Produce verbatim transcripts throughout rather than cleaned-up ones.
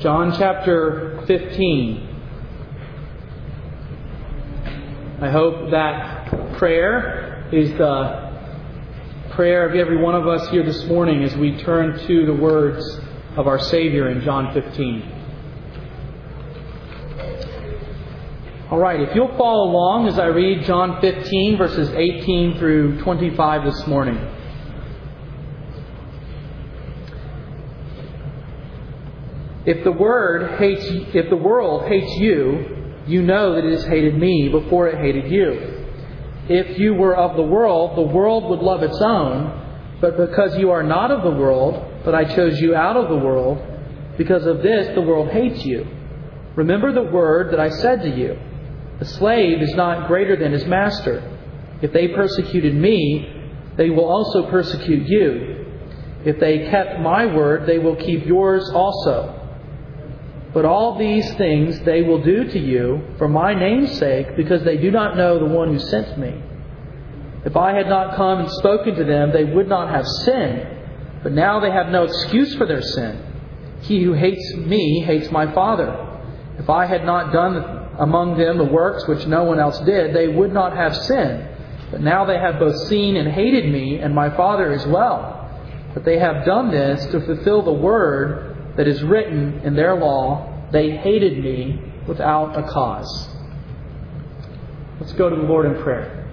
John chapter fifteen. I hope that prayer is the prayer of every one of us here this morning as we turn to the words of our Savior in John fifteen. All right, if you'll follow along as I read John fifteen, verses eighteen through twenty-five this morning. If the word hates, if the world hates you, you know that it has hated me before it hated you. If you were of the world, the world would love its own. But because you are not of the world, but I chose you out of the world, because of this the world hates you. Remember the word that I said to you. The slave is not greater than his master. If they persecuted me, they will also persecute you. If they kept my word, they will keep yours also. But all these things they will do to you for my name's sake, because they do not know the one who sent me. If I had not come and spoken to them, they would not have sinned. But now they have no excuse for their sin. He who hates me hates my Father. If I had not done among them the works which no one else did, they would not have sinned. But now they have both seen and hated me, and my Father as well. But they have done this to fulfill the word that is written in their law. They hated me without a cause. Let's go to the Lord in prayer.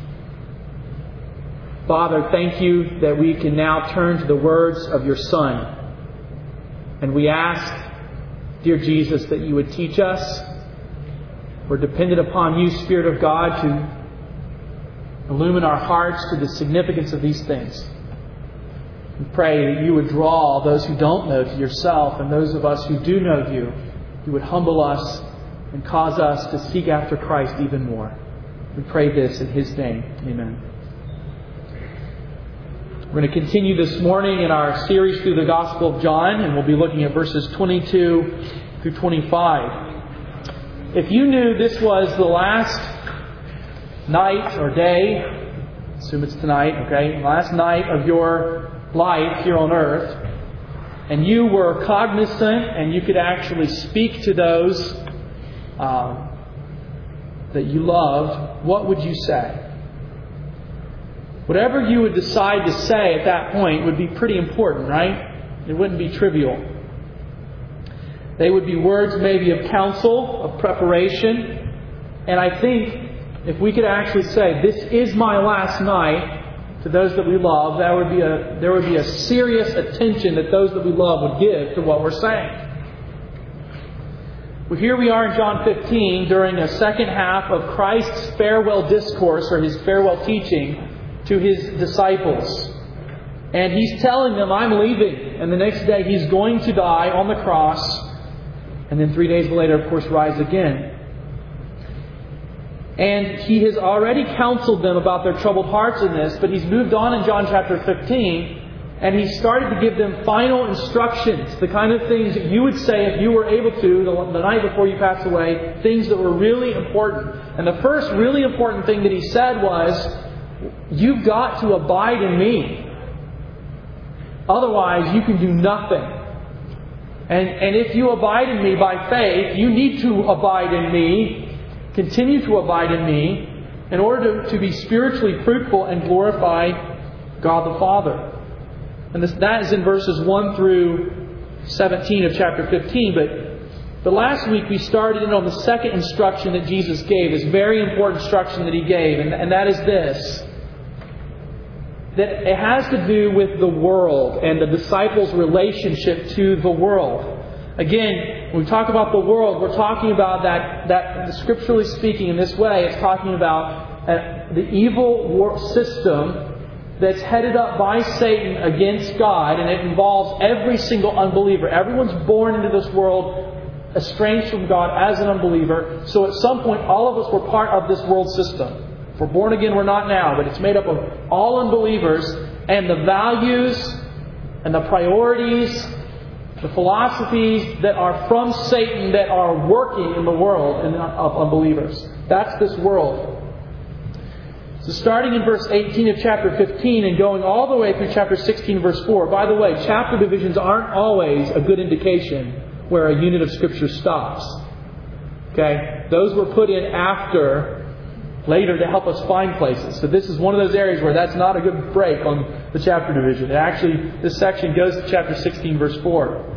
Father, thank you that we can now turn to the words of your Son. And we ask, dear Jesus, that you would teach us. We're dependent upon you, Spirit of God, to illumine our hearts to the significance of these things. We pray that you would draw those who don't know to yourself, and those of us who do know you, you would humble us and cause us to seek after Christ even more. We pray this in His name. Amen. We're going to continue this morning in our series through the Gospel of John, and we'll be looking at verses twenty-two through twenty-five. If you knew this was the last night or day, assume it's tonight, okay, last night of your life here on earth, and you were cognizant and you could actually speak to those uh, that you loved, what would you say? Whatever you would decide to say at that point would be pretty important, right? It wouldn't be trivial. They would be words maybe of counsel, of preparation. And I think if we could actually say, this is my last night to those that we love, that would be a, there would be a serious attention that those that we love would give to what we're saying. Well, here we are in John fifteen during a second half of Christ's farewell discourse or His farewell teaching to His disciples. And He's telling them, I'm leaving. And the next day He's going to die on the cross. And then three days later, of course, rise again. And He has already counseled them about their troubled hearts in this, but He's moved on in John chapter fifteen, and He started to give them final instructions, the kind of things that you would say if you were able to, the, the night before you passed away, things that were really important. And the first really important thing that He said was, you've got to abide in me. Otherwise, you can do nothing. And, and if you abide in me by faith, you need to abide in me, continue to abide in me, in order to, to be spiritually fruitful and glorify God the Father. And this, that is in verses one through seventeen of chapter fifteen. But the last week we started in on the second instruction that Jesus gave, this very important instruction that He gave, and, and that is this. That it has to do with the world and the disciples' relationship to the world. Again, when we talk about the world, we're talking about that, that scripturally speaking in this way, it's talking about uh, the evil system that's headed up by Satan against God, and it involves every single unbeliever. Everyone's born into this world estranged from God as an unbeliever. So at some point, all of us were part of this world system. If we're born again, we're not now, but it's made up of all unbelievers, and the values and the priorities, the philosophies that are from Satan that are working in the world of unbelievers. That's this world. So starting in verse eighteen of chapter fifteen and going all the way through chapter sixteen, verse four. By the way, chapter divisions aren't always a good indication where a unit of Scripture stops. Okay? Those were put in after, later, to help us find places. So this is one of those areas where that's not a good break on the chapter division. It actually, this section goes to chapter sixteen, verse four.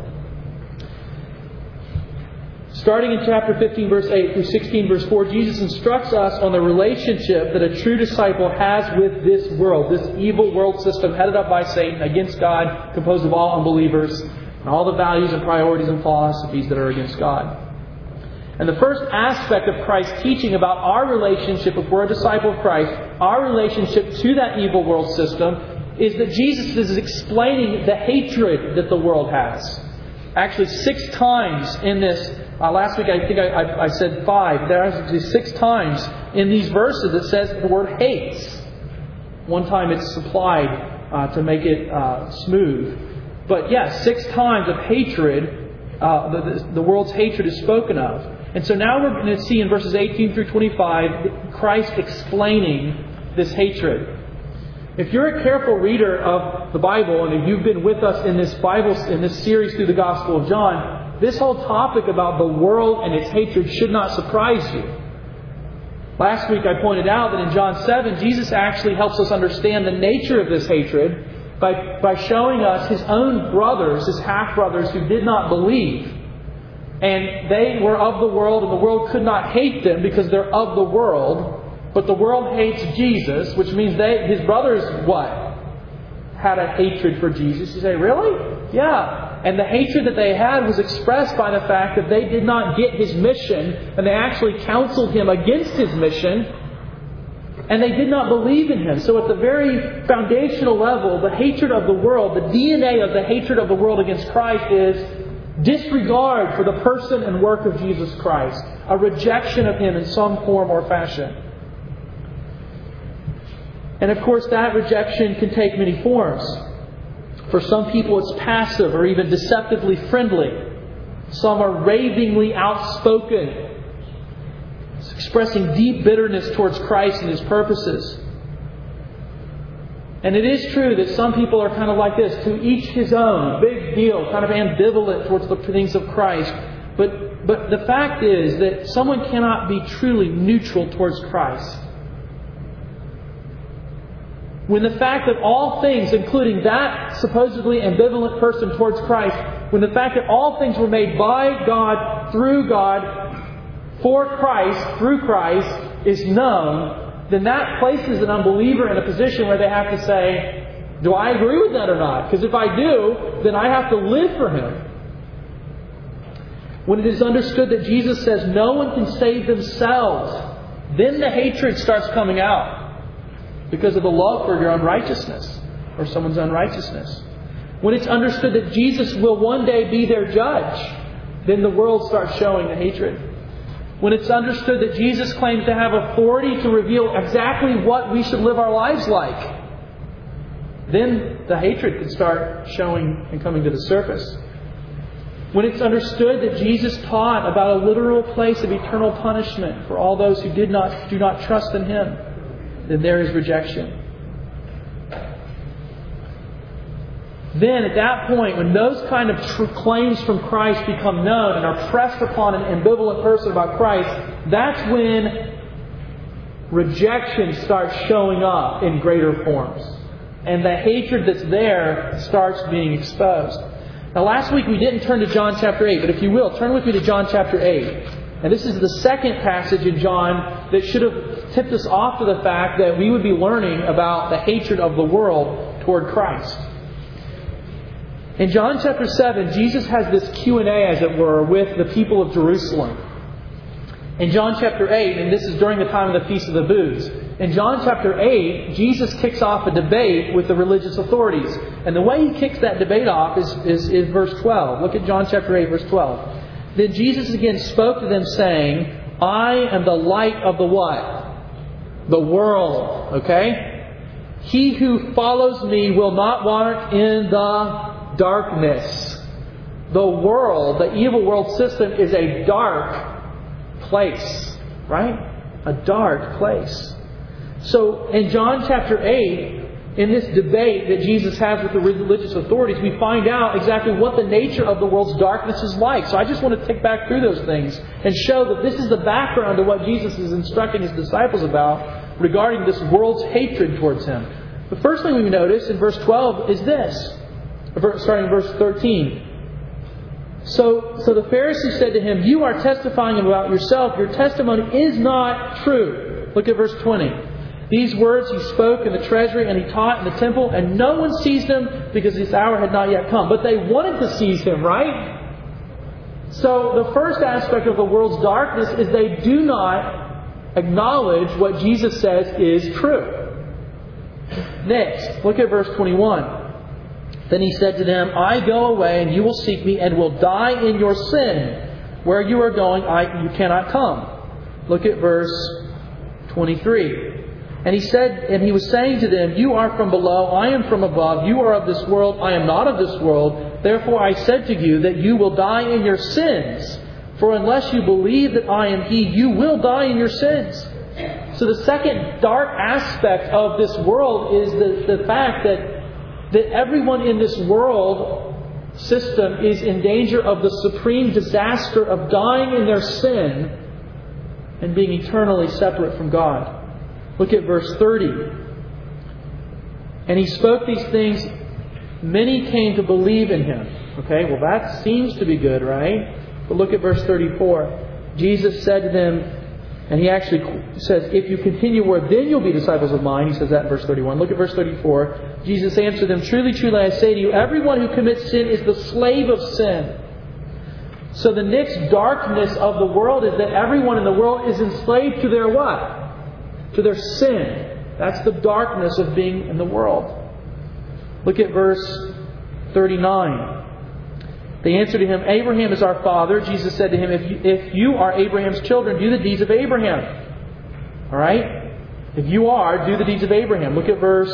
Starting in chapter fifteen, verse eight through sixteen, verse four, Jesus instructs us on the relationship that a true disciple has with this world, this evil world system headed up by Satan against God, composed of all unbelievers, and all the values and priorities and philosophies that are against God. And the first aspect of Christ's teaching about our relationship, if we're a disciple of Christ, our relationship to that evil world system, is that Jesus is explaining the hatred that the world has. Actually, six times in this, uh, last week I think I, I, I said five, there are actually six times in these verses that says the word hates. One time it's supplied uh, to make it uh, smooth. But yes, six times of hatred, uh, the, the, the world's hatred is spoken of. And so now we're going to see in verses eighteen through twenty-five Christ explaining this hatred. If you're a careful reader of the Bible, and if you've been with us in this Bible in this series through the Gospel of John, this whole topic about the world and its hatred should not surprise you. Last week I pointed out that in John seven, Jesus actually helps us understand the nature of this hatred by, by showing us His own brothers, His half-brothers who did not believe. And they were of the world, and the world could not hate them because they're of the world. But the world hates Jesus, which means they, His brothers, what? Had a hatred for Jesus. You say, really? Yeah. And the hatred that they had was expressed by the fact that they did not get His mission, and they actually counseled Him against His mission, and they did not believe in Him. So at the very foundational level, the hatred of the world, the D N A of the hatred of the world against Christ is disregard for the person and work of Jesus Christ. A rejection of Him in some form or fashion. And of course that rejection can take many forms. For some people it's passive or even deceptively friendly. Some are ravingly outspoken, expressing deep bitterness towards Christ and His purposes. And it is true that some people are kind of like this, to each his own, big deal, kind of ambivalent towards the things of Christ. But, but the fact is that someone cannot be truly neutral towards Christ. When the fact that all things, including that supposedly ambivalent person towards Christ, when the fact that all things were made by God, through God, for Christ, through Christ, is known, then that places an unbeliever in a position where they have to say, do I agree with that or not? Because if I do, then I have to live for Him. When it is understood that Jesus says no one can save themselves, then the hatred starts coming out because of the love for your unrighteousness or someone's unrighteousness. When it's understood that Jesus will one day be their judge, then the world starts showing the hatred. When it's understood that Jesus claims to have authority to reveal exactly what we should live our lives like, then the hatred can start showing and coming to the surface. When it's understood that Jesus taught about a literal place of eternal punishment for all those who did not do not trust in Him, then there is rejection. Then at that point, when those kind of tr- claims from Christ become known and are pressed upon an ambivalent person about Christ, that's when rejection starts showing up in greater forms. And the hatred that's there starts being exposed. Now last week we didn't turn to John chapter eight, but if you will, turn with me to John chapter eight. And this is the second passage in John that should have tipped us off to the fact that we would be learning about the hatred of the world toward Christ. In John chapter seven, Jesus has this Q and A, as it were, with the people of Jerusalem. In John chapter eight, and this is during the time of the Feast of the Booths, in John chapter eight, Jesus kicks off a debate with the religious authorities. And the way He kicks that debate off is, is, is verse twelve. Look at John chapter eight, verse twelve. Then Jesus again spoke to them, saying, I am the light of the what? The world. Okay? He who follows me will not walk in the darkness. The world, the evil world system, is a dark place. Right? A dark place. So in John chapter eight, in this debate that Jesus has with the religious authorities, we find out exactly what the nature of the world's darkness is like. So I just want to tick back through those things and show that this is the background to what Jesus is instructing His disciples about regarding this world's hatred towards Him. The first thing we notice in verse twelve is this, starting in verse thirteen. So, so the Pharisees said to Him, "You are testifying about yourself. Your testimony is not true." Look at verse twenty. "These words He spoke in the treasury, and He taught in the temple, and no one seized Him because His hour had not yet come." But they wanted to seize Him, right? So the first aspect of the world's darkness is they do not acknowledge what Jesus says is true. Next, look at verse twenty-one. "Then He said to them, I go away, and you will seek Me, and will die in your sin. Where you are going, I, you cannot come." Look at verse twenty-three. "And He said, and He was saying to them, You are from below, I am from above. You are of this world, I am not of this world. Therefore I said to you that you will die in your sins. For unless you believe that I am He, you will die in your sins." So the second dark aspect of this world is the, the fact that, that everyone in this world system is in danger of the supreme disaster of dying in their sin and being eternally separate from God. Look at verse thirty. "And He spoke these things, many came to believe in Him." Okay, well that seems to be good, right? But look at verse thirty-four. "Jesus said to them," and He actually says, "If you continue where, then you'll be disciples of Mine." He says that in verse thirty-one. Look at verse thirty-four. Jesus answered them, "Truly, truly, I say to you, everyone who commits sin is the slave of sin." So the next darkness of the world is that everyone in the world is enslaved to their what? To their sin. That's the darkness of being in the world. Look at verse thirty-nine. They answered to Him, "Abraham is our father." Jesus said to him, if you, if you are Abraham's children, do the deeds of Abraham." Alright? If you are, do the deeds of Abraham. Look at verse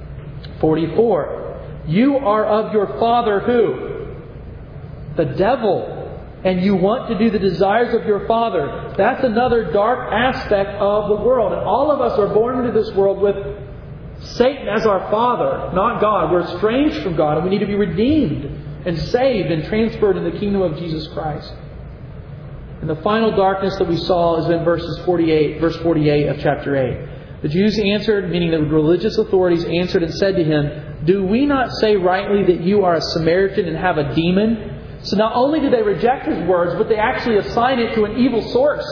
forty-four. "You are of your father," who? The devil. "And you want to do the desires of your father." That's another dark aspect of the world. And all of us are born into this world with Satan as our father, not God. We're estranged from God, and we need to be redeemed and saved and transferred in the kingdom of Jesus Christ. And the final darkness that we saw is in verses forty-eight, verse forty-eight of chapter eight. "The Jews answered," meaning the religious authorities answered and said to Him, "Do we not say rightly that you are a Samaritan and have a demon?" So not only do they reject His words, but they actually assign it to an evil source.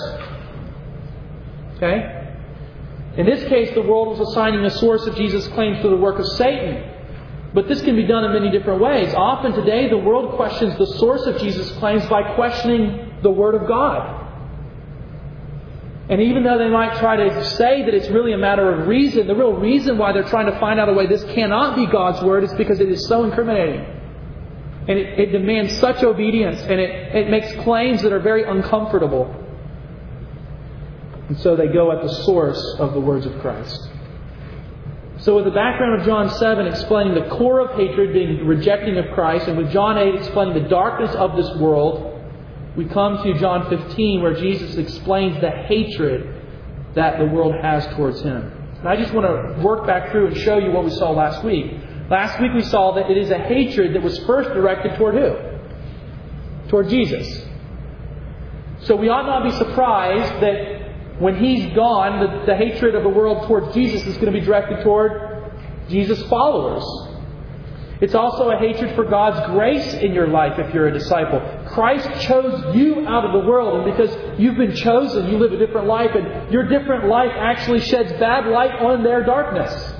Okay? In this case, the world was assigning the source of Jesus' claims to the work of Satan. But this can be done in many different ways. Often today, the world questions the source of Jesus' claims by questioning the Word of God. And even though they might try to say that it's really a matter of reason, the real reason why they're trying to find out a way this cannot be God's Word is because it is so incriminating. And it, it demands such obedience, and it, it makes claims that are very uncomfortable. And so they go at the source of the words of Christ. So with the background of John seven explaining the core of hatred being rejecting of Christ, and with John eight explaining the darkness of this world, we come to John fifteen where Jesus explains the hatred that the world has towards Him. And I just want to work back through and show you what we saw last week. Last week we saw that it is a hatred that was first directed toward who? Toward Jesus. So we ought not be surprised that when He's gone, the, the hatred of the world towards Jesus is going to be directed toward Jesus' followers. It's also a hatred for God's grace in your life if you're a disciple. Christ chose you out of the world, and because you've been chosen, you live a different life, and your different life actually sheds bad light on their darkness.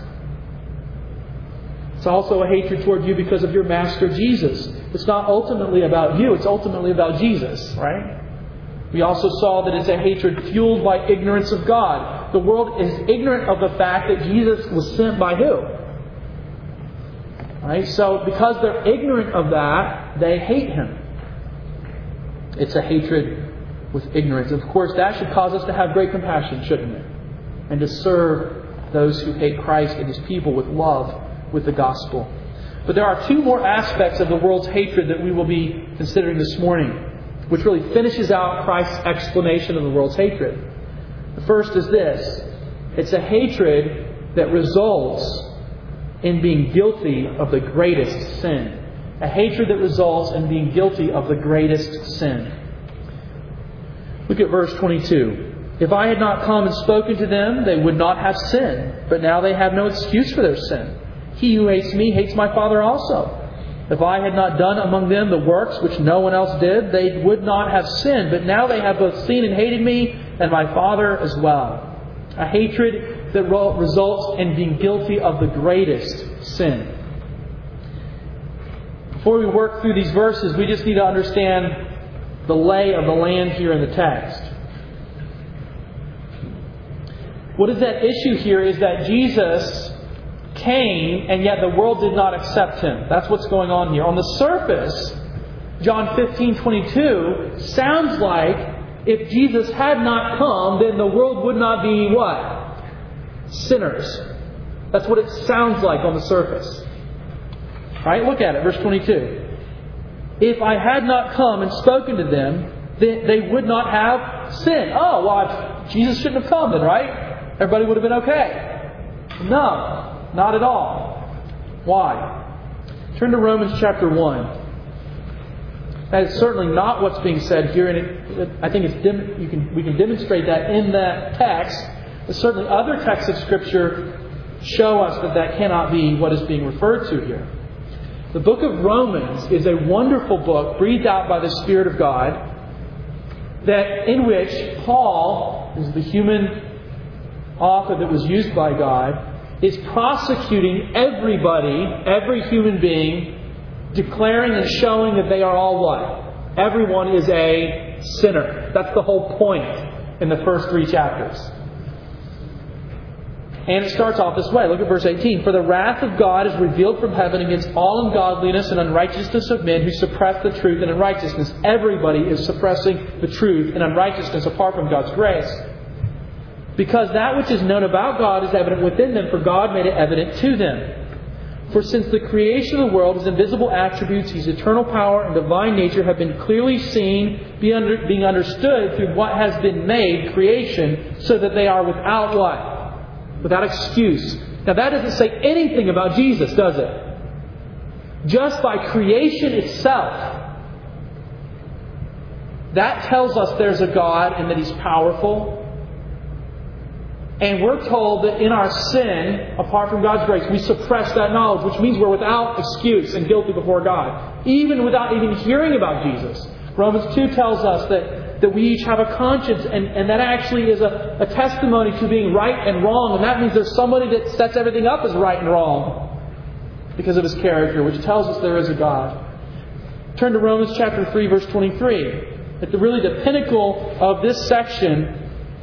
It's also a hatred toward you because of your Master Jesus. It's not ultimately about you, it's ultimately about Jesus, right? We also saw that it's a hatred fueled by ignorance of God. The world is ignorant of the fact that Jesus was sent by who? Right? So because they're ignorant of that, they hate Him. It's a hatred with ignorance. Of course, that should cause us to have great compassion, shouldn't it? And to serve those who hate Christ and His people with love, with the gospel. But there are two more aspects of the world's hatred that we will be considering this morning, which really finishes out Christ's explanation of the world's hatred. The first is this. It's a hatred that results in being guilty of the greatest sin. A hatred that results in being guilty of the greatest sin. Look at verse twenty-two. If I had not come and spoken to them, they would not have sinned. But now they have no excuse for their sin. He who hates me hates my Father also. If I had not done among them the works which no one else did, they would not have sinned. But now they have both seen and hated me, and my Father as well. A hatred that results in being guilty of the greatest sin. Before we work through these verses, we just need to understand the lay of the land here in the text. What is at issue here is that Jesus came, and yet the world did not accept Him. That's what's going on here. On the surface, John fifteen twenty-two sounds like if Jesus had not come, then the world would not be what? Sinners. That's what it sounds like on the surface. Alright, look at it, verse twenty-two. If I had not come and spoken to them, then they would not have sinned. Oh, well, Jesus shouldn't have come then, right? Everybody would have been okay. No, not at all. Why? Turn to Romans chapter one. That is certainly not what's being said here, and it, I think it's dim, you can we can demonstrate that in that text. But certainly other texts of Scripture show us that that cannot be what is being referred to here. The book of Romans is a wonderful book breathed out by the Spirit of God, that in which Paul, who's the human author that was used by God, is prosecuting everybody, every human being, declaring and showing that they are all what? Everyone is a sinner. That's the whole point in the first three chapters. And it starts off this way. Look at verse eighteen. For the wrath of God is revealed from heaven against all ungodliness and unrighteousness of men who suppress the truth and unrighteousness. Everybody is suppressing the truth and unrighteousness apart from God's grace. Because that which is known about God is evident within them, for God made it evident to them. For since the creation of the world, His invisible attributes, His eternal power and divine nature have been clearly seen, being understood through what has been made, creation, so that they are without what? Without excuse. Now that doesn't say anything about Jesus, does it? Just by creation itself, that tells us there's a God and that He's powerful. And we're told that in our sin, apart from God's grace, we suppress that knowledge, which means we're without excuse and guilty before God, even without even hearing about Jesus. Romans two tells us that, that we each have a conscience, and, and that actually is a, a testimony to being right and wrong. And that means there's somebody that sets everything up as right and wrong because of His character, which tells us there is a God. Turn to Romans chapter three, verse twenty-three. At the really the pinnacle of this section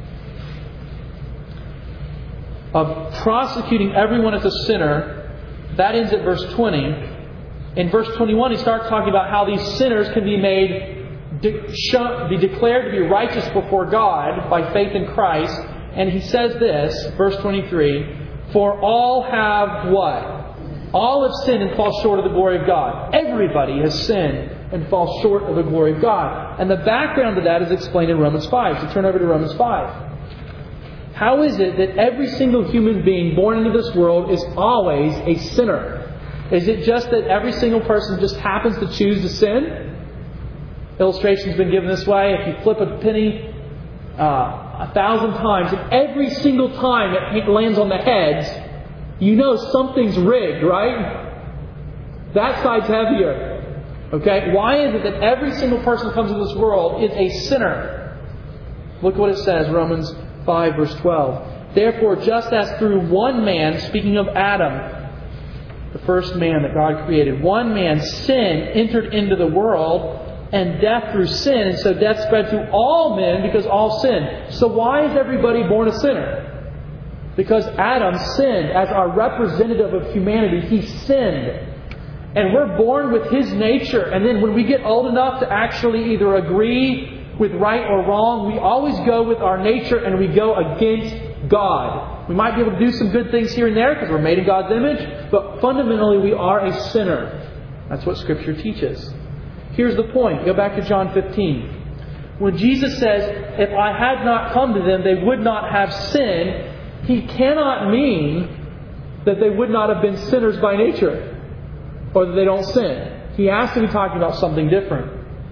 of prosecuting everyone as a sinner, that ends at verse twenty. In verse twenty-one, he starts talking about how these sinners can be made, de- show, be declared to be righteous before God by faith in Christ. And he says this, verse twenty-three, for all have what? All have sinned and fall short of the glory of God. Everybody has sinned and falls short of the glory of God. And the background to that is explained in Romans five. So turn over to Romans five. How is it that every single human being born into this world is always a sinner? Is it just that every single person just happens to choose to sin? Illustration's been given this way. If you flip a penny uh, a thousand times, and every single time it lands on the heads, you know something's rigged, right? That side's heavier. Okay? Why is it that every single person who comes into this world is a sinner? Look what it says, Romans five, verse twelve. Therefore, just as through one man, speaking of Adam, the first man that God created, one man, sin entered into the world, and death through sin, and so death spread to all men because all sinned. So why is everybody born a sinner? Because Adam sinned as our representative of humanity. He sinned. And we're born with his nature. And then when we get old enough to actually either agree with right or wrong, we always go with our nature and we go against God. We might be able to do some good things here and there because we're made in God's image, but fundamentally we are a sinner. That's what Scripture teaches. Here's the point. Go back to John fifteen. When Jesus says, if I had not come to them, they would not have sinned, He cannot mean that they would not have been sinners by nature, or that they don't sin. He has to be talking about something different.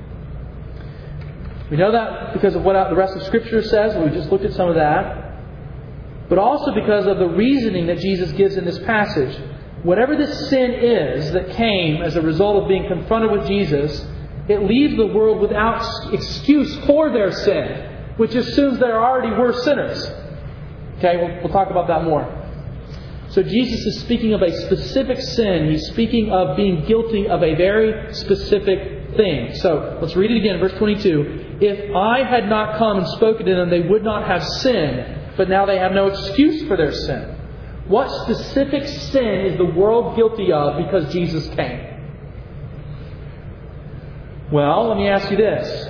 We know that because of what the rest of Scripture says. We just looked at some of that. But also because of the reasoning that Jesus gives in this passage. Whatever this sin is that came as a result of being confronted with Jesus, it leaves the world without excuse for their sin, which assumes they already were sinners. Okay, we'll, we'll talk about that more. So Jesus is speaking of a specific sin. He's speaking of being guilty of a very specific thing. So let's read it again, verse twenty-two. If I had not come and spoken to them, they would not have sinned, but now they have no excuse for their sin. What specific sin is the world guilty of because Jesus came? Well, let me ask you this.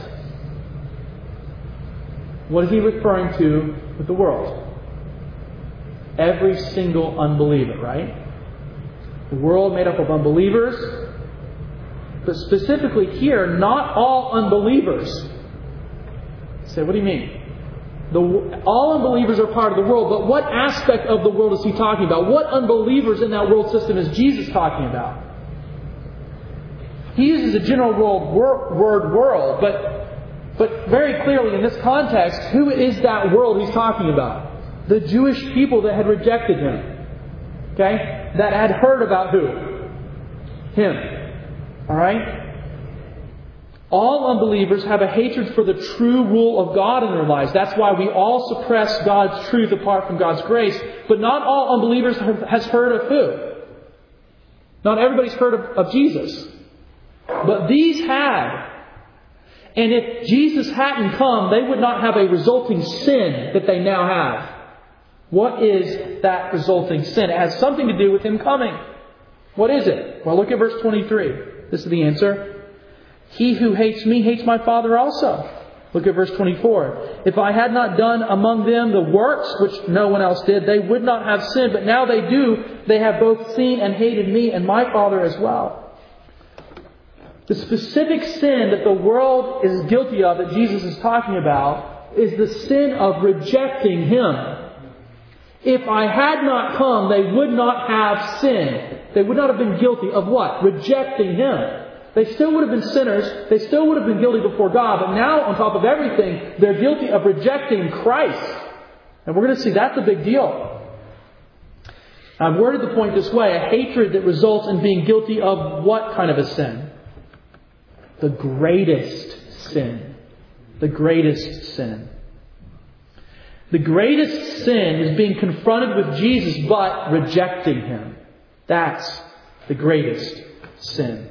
What is he referring to with the world? Every single unbeliever, right? The world made up of unbelievers. But specifically here, not all unbelievers. You say, what do you mean? The, all unbelievers are part of the world, but what aspect of the world is he talking about? What unbelievers in that world system is Jesus talking about? He uses a general world word world, but, but very clearly in this context, who is that world he's talking about? The Jewish people that had rejected Him. Okay? That had heard about who? Him. Alright? All unbelievers have a hatred for the true rule of God in their lives. That's why we all suppress God's truth apart from God's grace. But not all unbelievers have, has heard of who? Not everybody's heard of, of Jesus. But these had. And if Jesus hadn't come, they would not have a resulting sin that they now have. What is that resulting sin? It has something to do with Him coming. What is it? Well, look at verse twenty-three. This is the answer. He who hates me hates my Father also. Look at verse twenty-four. If I had not done among them the works which no one else did, they would not have sinned. But now they do. They have both seen and hated me and my Father as well. The specific sin that the world is guilty of that Jesus is talking about is the sin of rejecting Him. If I had not come, they would not have sinned. They would not have been guilty of what? Rejecting Him. They still would have been sinners. They still would have been guilty before God. But now, on top of everything, they're guilty of rejecting Christ. And we're going to see that's a big deal. I've worded the point this way. A hatred that results in being guilty of what kind of a sin? The greatest sin. The greatest sin. The greatest sin is being confronted with Jesus but rejecting Him. That's the greatest sin.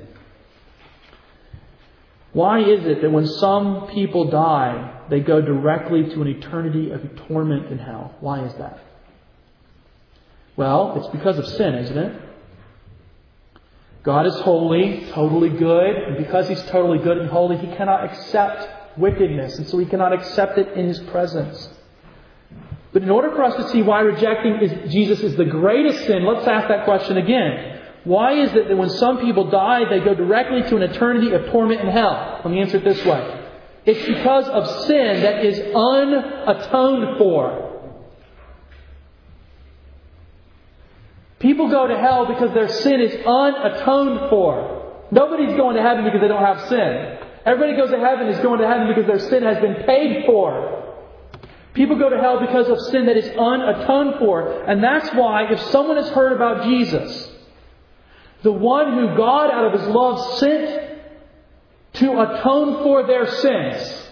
Why is it that when some people die, they go directly to an eternity of torment in hell? Why is that? Well, it's because of sin, isn't it? God is holy, totally good, and because He's totally good and holy, He cannot accept wickedness, and so He cannot accept it in His presence. But in order for us to see why rejecting is, Jesus is the greatest sin, let's ask that question again. Why is it that when some people die, they go directly to an eternity of torment in hell? Let me answer it this way. It's because of sin that is unatoned for. People go to hell because their sin is unatoned for. Nobody's going to heaven because they don't have sin. Everybody goes to heaven is going to heaven because their sin has been paid for. People go to hell because of sin that is unatoned for. And that's why if someone has heard about Jesus, the one who God out of His love sent to atone for their sins,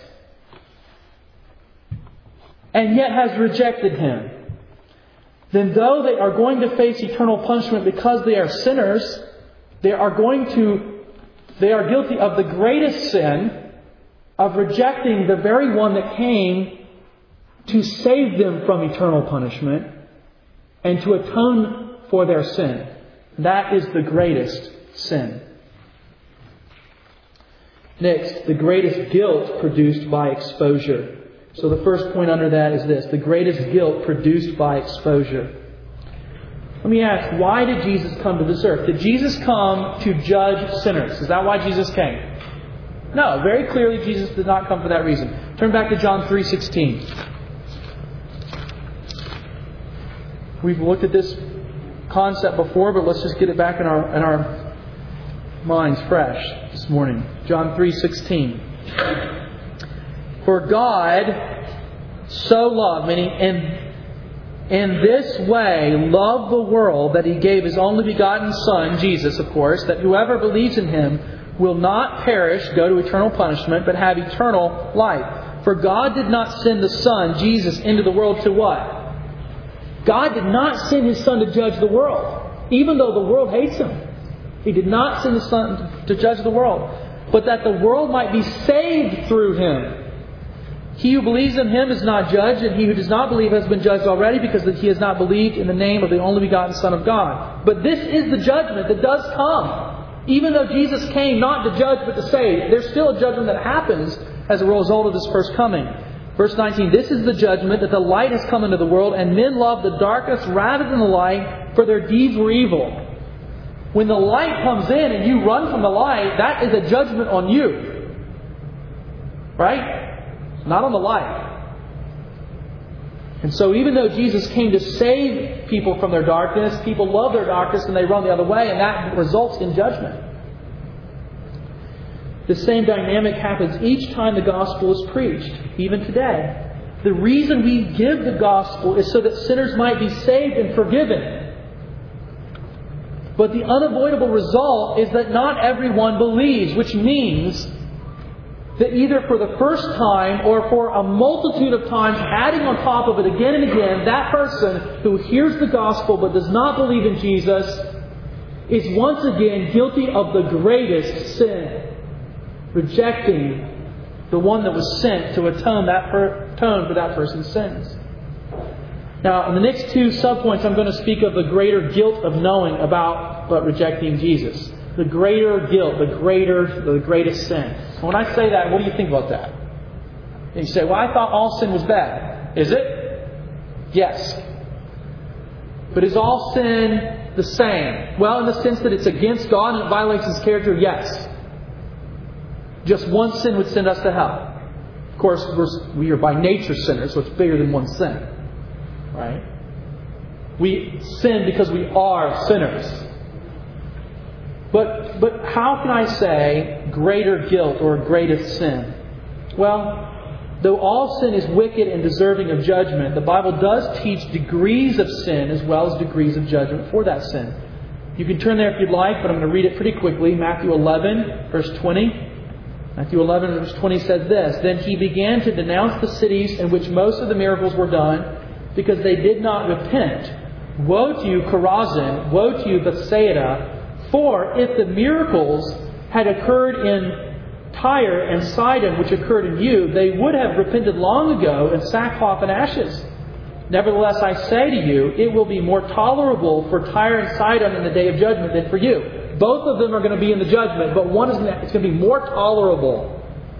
and yet has rejected Him, then though they are going to face eternal punishment because they are sinners, they are going to, they are guilty of the greatest sin of rejecting the very one that came to save them from eternal punishment and to atone for their sin. That is the greatest sin. Next, the greatest guilt produced by exposure. So the first point under that is this: the greatest guilt produced by exposure. Let me ask, why did Jesus come to this earth? Did Jesus come to judge sinners? Is that why Jesus came? No, very clearly Jesus did not come for that reason. Turn back to John three sixteen. We've looked at this concept before, but let's just get it back in our in our minds fresh this morning. John three sixteen. For God so loved, meaning in, in this way loved the world that He gave His only begotten Son, Jesus, of course, that whoever believes in Him will not perish, go to eternal punishment, but have eternal life. For God did not send the Son, Jesus, into the world to what? God did not send His Son to judge the world, even though the world hates Him. He did not send the Son to judge the world, but that the world might be saved through Him. He who believes in Him is not judged, and he who does not believe has been judged already, because he has not believed in the name of the only begotten Son of God. But this is the judgment that does come. Even though Jesus came not to judge but to save, there's still a judgment that happens as a result of His first coming. Verse nineteen, this is the judgment, that the light has come into the world, and men love the darkness rather than the light, for their deeds were evil. When the light comes in and you run from the light, that is a judgment on you. Right? Not on the light. And so even though Jesus came to save people from their darkness, people love their darkness and they run the other way, and that results in judgment. The same dynamic happens each time the gospel is preached, even today. The reason we give the gospel is so that sinners might be saved and forgiven. But the unavoidable result is that not everyone believes, which means that either for the first time or for a multitude of times, adding on top of it again and again, that person who hears the gospel but does not believe in Jesus is once again guilty of the greatest sin, rejecting the one that was sent to atone that per, atone for that person's sins. Now, in the next two subpoints, I'm going to speak of the greater guilt of knowing about but rejecting Jesus. The greater guilt, the greater, the greatest sin. And when I say that, what do you think about that? And you say, well, I thought all sin was bad. Is it? Yes. But is all sin the same? Well, in the sense that it's against God and it violates His character, yes. Just one sin would send us to hell. Of course, we're, we are by nature sinners, so it's bigger than one sin. Right? We sin because we are sinners. But but how can I say greater guilt or greatest sin? Well, though all sin is wicked and deserving of judgment, the Bible does teach degrees of sin as well as degrees of judgment for that sin. You can turn there if you'd like, but I'm going to read it pretty quickly. Matthew eleven, verse twenty. Matthew eleven, verse twenty says this, Then He began to denounce the cities in which most of the miracles were done, because they did not repent. Woe to you, Chorazin! Woe to you, Bethsaida! For if the miracles had occurred in Tyre and Sidon, which occurred in you, they would have repented long ago in sackcloth and ashes. Nevertheless, I say to you, it will be more tolerable for Tyre and Sidon in the day of judgment than for you. Both of them are going to be in the judgment, but one is going to, it's going to be more tolerable.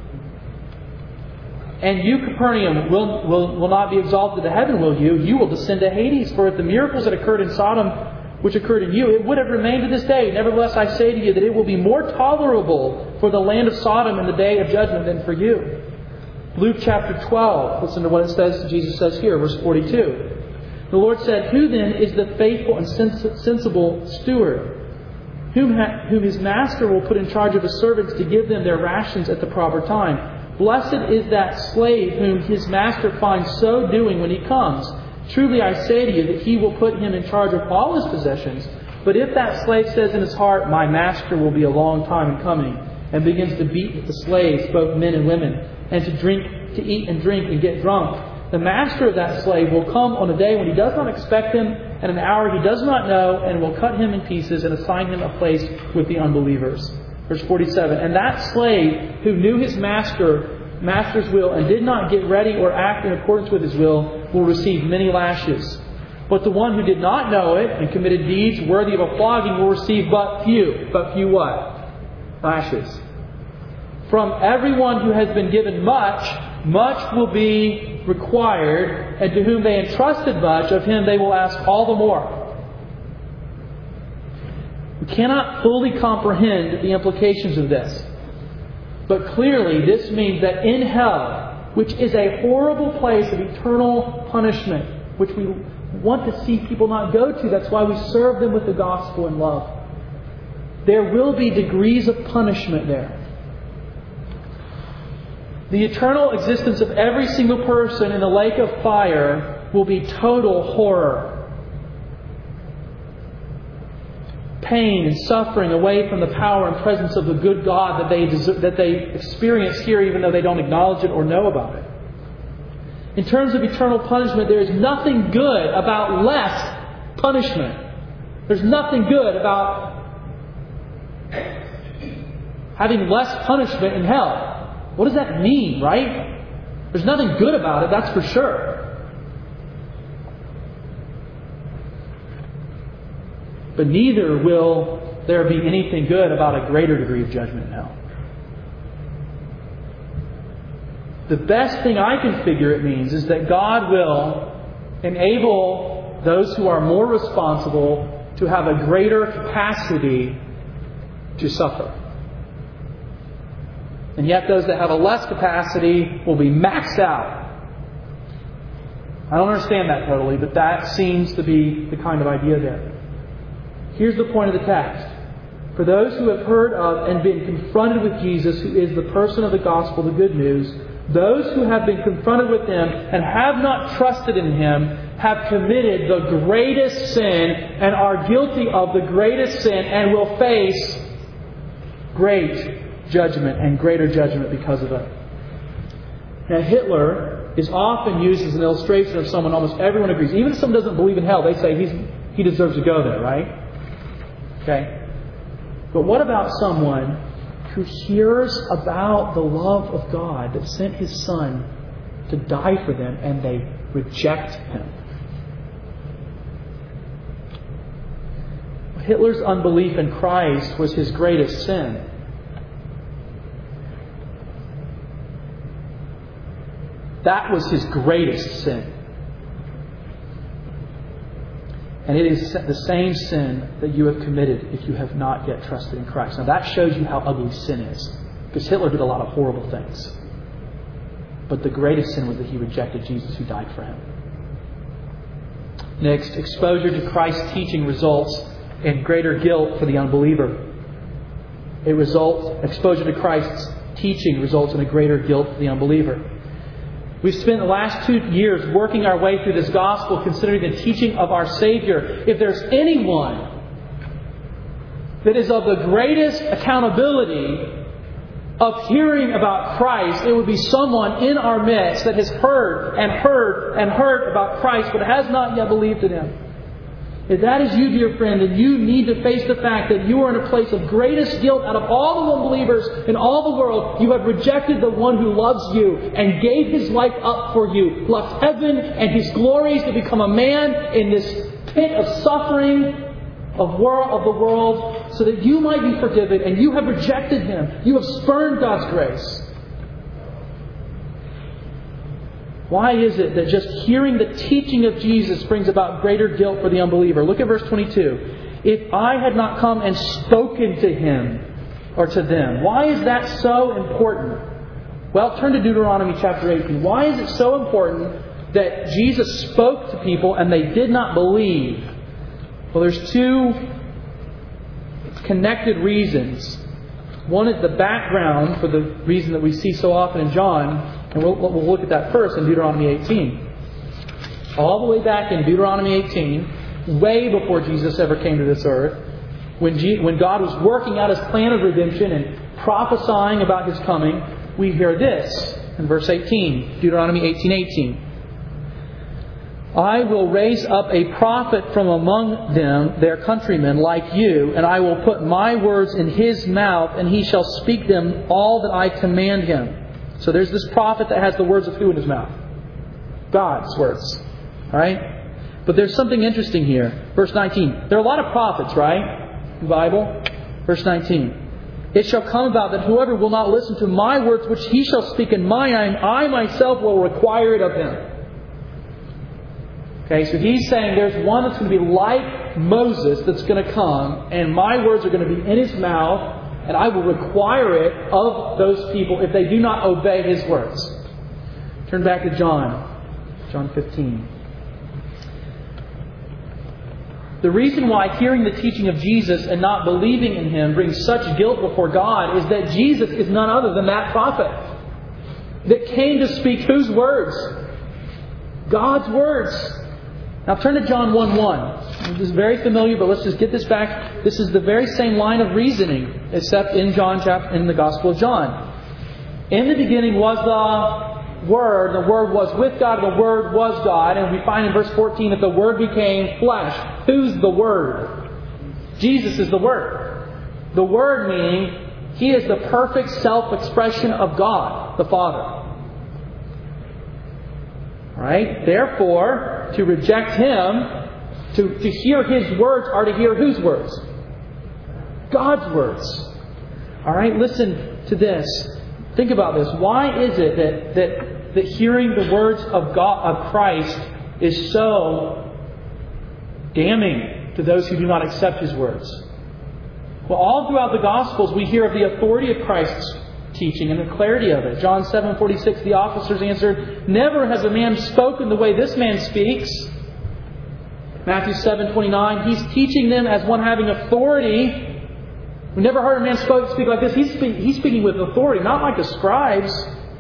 And you, Capernaum, will, will, will not be exalted to heaven, will you? You will descend to Hades. For if the miracles that occurred in Sodom, which occurred in you, it would have remained to this day. Nevertheless, I say to you that it will be more tolerable for the land of Sodom in the day of judgment than for you. Luke chapter twelve. Listen to what it says. Jesus says here, verse forty-two. The Lord said, Who then is the faithful and sens- sensible steward, whom, ha- whom his master will put in charge of his servants to give them their rations at the proper time? Blessed is that slave whom his master finds so doing when he comes. Truly I say to you that he will put him in charge of all his possessions. But if that slave says in his heart, My master will be a long time in coming, and begins to beat the slaves, both men and women, and to drink, to eat and drink and get drunk, the master of that slave will come on a day when he does not expect him, at an hour he does not know, and will cut him in pieces and assign him a place with the unbelievers. Verse forty-seven. And that slave who knew his master master's will and did not get ready or act in accordance with his will will receive many lashes. But the one who did not know it and committed deeds worthy of a flogging will receive but few. But few what? Lashes. From everyone who has been given much, much will be required, and to whom they entrusted much, of him they will ask all the more. We cannot fully comprehend the implications of this. But clearly this means that in hell, which is a horrible place of eternal punishment, which we want to see people not go to. That's why we serve them with the gospel and love. There will be degrees of punishment there. The eternal existence of every single person in the lake of fire will be total horror. Pain and suffering away from the power and presence of the good God that they deserve, that they experience here, even though they don't acknowledge it or know about it. In terms of eternal punishment, there is nothing good about less punishment. There's nothing good about having less punishment in hell. What does that mean, right? There's nothing good about it, that's for sure. But neither will there be anything good about a greater degree of judgment in hell. The best thing I can figure it means is that God will enable those who are more responsible to have a greater capacity to suffer. And yet those that have a less capacity will be maxed out. I don't understand that totally, but that seems to be the kind of idea there. Here's the point of the text. For those who have heard of and been confronted with Jesus, who is the person of the gospel, the good news, those who have been confronted with Him and have not trusted in Him have committed the greatest sin and are guilty of the greatest sin and will face great judgment and greater judgment because of it. Now, Hitler is often used as an illustration of someone almost everyone agrees. Even if someone doesn't believe in hell, they say he's, he deserves to go there, right? Okay. But what about someone who hears about the love of God that sent His Son to die for them and they reject Him? Hitler's unbelief in Christ was his greatest sin. That was his greatest sin. And it is the same sin that you have committed if you have not yet trusted in Christ. Now that shows you how ugly sin is. Because Hitler did a lot of horrible things. But the greatest sin was that he rejected Jesus who died for him. Next, exposure to Christ's teaching results in greater guilt for the unbeliever. It results, exposure to Christ's teaching results in a greater guilt for the unbeliever. We've spent the last two years working our way through this gospel, considering the teaching of our Savior. If there's anyone that is of the greatest accountability of hearing about Christ, it would be someone in our midst that has heard and heard and heard about Christ, but has not yet believed in Him. If that is you, dear friend, then you need to face the fact that you are in a place of greatest guilt out of all the unbelievers in all the world. You have rejected the one who loves you and gave His life up for you, left heaven and His glories to become a man in this pit of suffering of, world, of the world so that you might be forgiven, and you have rejected Him. You have spurned God's grace. Why is it that just hearing the teaching of Jesus brings about greater guilt for the unbeliever? Look at verse twenty-two. If I had not come and spoken to him or to them. Why is that so important? Well, turn to Deuteronomy chapter eighteen. Why is it so important that Jesus spoke to people and they did not believe? Well, there's two connected reasons. One is the background for the reason that we see so often in John. And we'll, we'll look at that first in Deuteronomy eighteen. All the way back in Deuteronomy eighteen, way before Jesus ever came to this earth, when, G, when God was working out His plan of redemption and prophesying about His coming, we hear this in verse eighteen, Deuteronomy eighteen eighteen. I will raise up a prophet from among them, their countrymen, like you, and I will put my words in his mouth, and he shall speak them all that I command him. So there's this prophet that has the words of who in his mouth? God's words. Alright? But there's something interesting here. Verse nineteen. There are a lot of prophets, right? In the Bible. Verse nineteen. It shall come about that whoever will not listen to my words which he shall speak in my name, I myself will require it of him. Okay, so he's saying there's one that's going to be like Moses that's going to come, and my words are going to be in his mouth, and I will require it of those people if they do not obey his words. Turn back to John. John fifteen. The reason why hearing the teaching of Jesus and not believing in Him brings such guilt before God is that Jesus is none other than that prophet that came to speak whose words? God's words. Now turn to John one one. This is very familiar, but let's just get this back. This is the very same line of reasoning, except in John chapter in the Gospel of John. In the beginning was the Word. The Word was with God. The Word was God. And we find in verse fourteen that the Word became flesh. Who's the Word? Jesus is the Word. The Word meaning He is the perfect self-expression of God, the Father. Right? Therefore, to reject Him, to, to hear His words, are to hear whose words? God's words. Alright, listen to this. Think about this. Why is it that, that, that hearing the words of God, of Christ, is so damning to those who do not accept His words? Well, all throughout the Gospels we hear of the authority of Christ's teaching and the clarity of it. John seven forty-six, the officers answered, "Never has a man spoken the way this man speaks." Matthew seven twenty-nine, He's teaching them as one having authority. We never heard a man speak like this. He's, speak, he's speaking with authority, not like the scribes.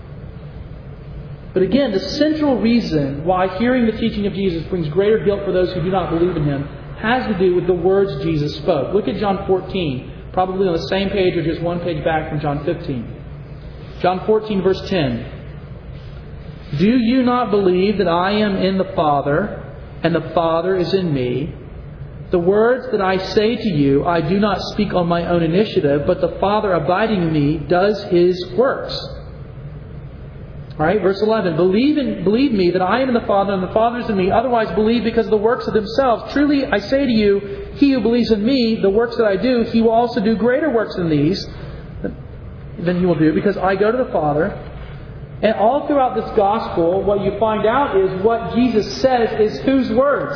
But again, the central reason why hearing the teaching of Jesus brings greater guilt for those who do not believe in Him has to do with the words Jesus spoke. Look at John fourteen, probably on the same page or just one page back from John fifteen. John fourteen, verse ten. "Do you not believe that I am in the Father, and the Father is in me? The words that I say to you, I do not speak on my own initiative, but the Father abiding in me does His works." All right, verse eleven. Believe in, believe me that I am in the Father and the Father is in me. Otherwise believe because of the works of themselves. Truly I say to you, he who believes in me, the works that I do, he will also do greater works than these than he will do, because I go to the Father. And all throughout this gospel, what you find out is what Jesus says is whose words?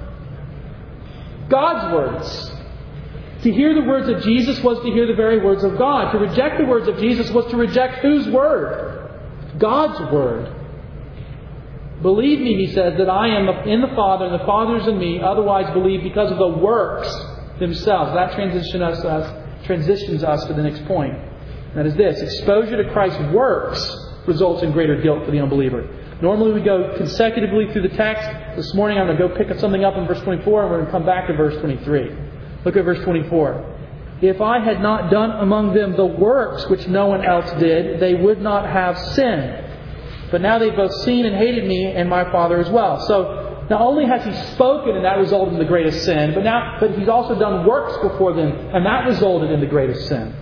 God's words. To hear the words of Jesus was to hear the very words of God. To reject the words of Jesus was to reject whose word? God's word. Believe me, he says, that I am in the Father and the Father is in me. Otherwise believe because of the works themselves. That transitions us, transitions us to the next point. That is this. Exposure to Christ's works results in greater guilt for the unbeliever. Normally we go consecutively through the text. This morning I'm going to go pick something up in verse twenty-four and we're going to come back to verse twenty-three. Look at verse twenty-four. "If I had not done among them the works which no one else did, they would not have sinned. But now they've both seen and hated me and my Father as well." So not only has He spoken and that resulted in the greatest sin, but now but He's also done works before them and that resulted in the greatest sin.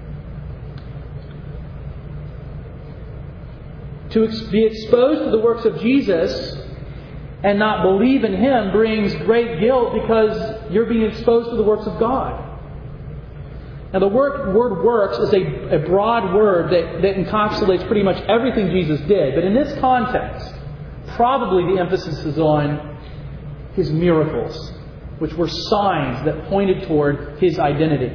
To be exposed to the works of Jesus and not believe in Him brings great guilt because you're being exposed to the works of God. Now the word, word works is a, a broad word that, that encapsulates pretty much everything Jesus did. But in this context, probably the emphasis is on His miracles, which were signs that pointed toward His identity.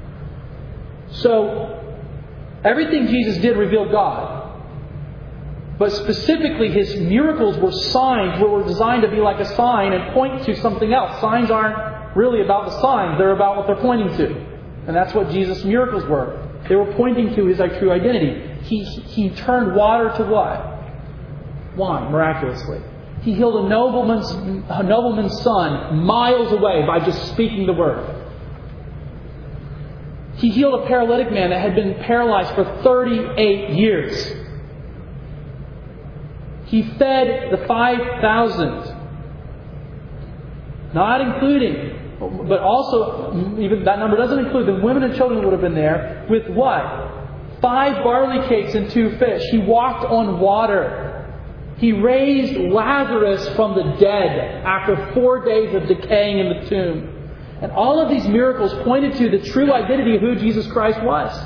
So, everything Jesus did revealed God. But specifically, His miracles were signs that were designed to be like a sign and point to something else. Signs aren't really about the signs. They're about what they're pointing to. And that's what Jesus' miracles were. They were pointing to His true identity. He, he turned water to what? Wine, miraculously. He healed a nobleman's, a nobleman's son miles away by just speaking the word. He healed a paralytic man that had been paralyzed for thirty-eight years. He fed the five thousand. Not including, but also, even that number doesn't include the women and children that would have been there, with what? Five barley cakes and two fish. He walked on water. He raised Lazarus from the dead after four days of decaying in the tomb. And all of these miracles pointed to the true identity of who Jesus Christ was.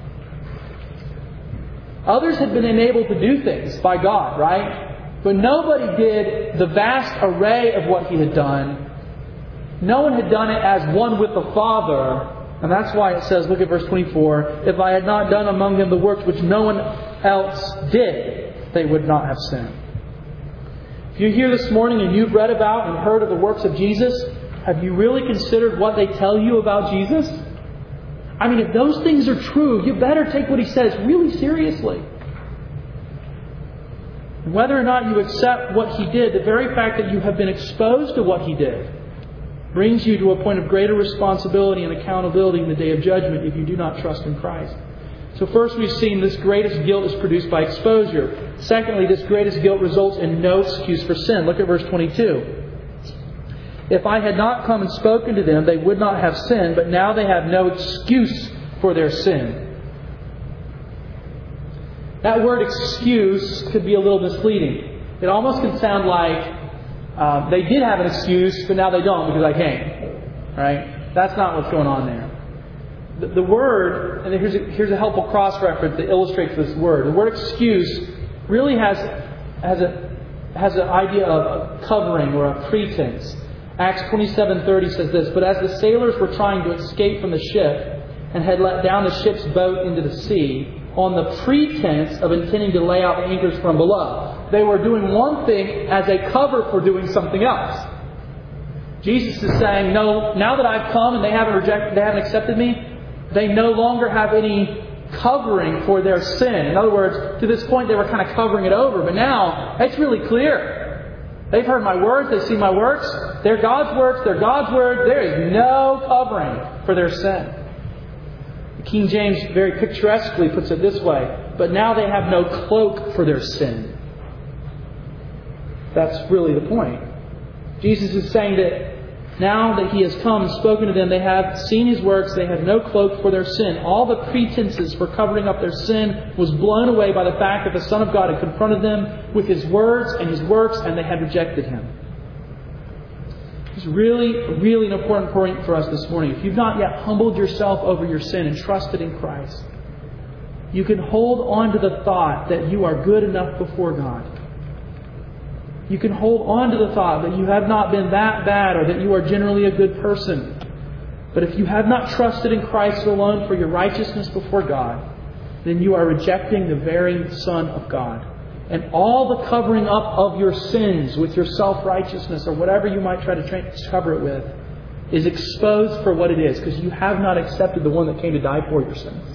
Others had been enabled to do things by God, right? But nobody did the vast array of what He had done. No one had done it as one with the Father. And that's why it says, look at verse twenty-four, "If I had not done among them the works which no one else did, they would not have sinned." If you're here this morning and you've read about and heard of the works of Jesus, have you really considered what they tell you about Jesus? I mean, if those things are true, you better take what He says really seriously. And whether or not you accept what He did, the very fact that you have been exposed to what He did brings you to a point of greater responsibility and accountability in the day of judgment if you do not trust in Christ. So first we've seen this greatest guilt is produced by exposure. Secondly, this greatest guilt results in no excuse for sin. Look at verse twenty-two. If I had not come and spoken to them, they would not have sinned, but now they have no excuse for their sin. That word excuse could be a little misleading. It almost can sound like uh, they did have an excuse, but now they don't because I came. Right? That's not what's going on there. The, the word, and here's a, here's a helpful cross-reference that illustrates this word. The word excuse really has has a has an idea of a covering or a pretense. Acts twenty-seven thirty says this, but as the sailors were trying to escape from the ship and had let down the ship's boat into the sea, on the pretense of intending to lay out the anchors from below, they were doing one thing as a cover for doing something else. Jesus is saying, no, now that I've come and they haven't rejected, they haven't accepted me, they no longer have any covering for their sin. In other words, to this point they were kind of covering it over, but now it's really clear. They've heard my words, they've seen my works. They're God's works, they're God's word. There is no covering for their sin. King James very picturesquely puts it this way, but now they have no cloak for their sin. That's really the point. Jesus is saying that now that He has come and spoken to them, they have seen His works, they have no cloak for their sin. All the pretenses for covering up their sin was blown away by the fact that the Son of God had confronted them with His words and His works, and they had rejected Him. It's really, really an important point for us this morning. If you've not yet humbled yourself over your sin and trusted in Christ, you can hold on to the thought that you are good enough before God. You can hold on to the thought that you have not been that bad or that you are generally a good person. But if you have not trusted in Christ alone for your righteousness before God, then you are rejecting the very Son of God. And all the covering up of your sins with your self-righteousness or whatever you might try to tra- cover it with is exposed for what it is, because you have not accepted the one that came to die for your sins.